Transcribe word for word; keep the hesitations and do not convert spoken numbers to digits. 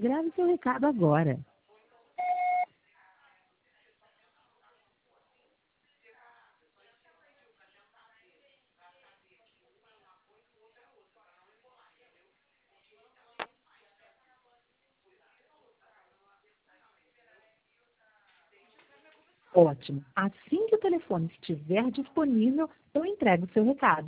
Grave seu recado agora. Ótimo. Assim que o telefone estiver disponível, eu entrego o seu recado.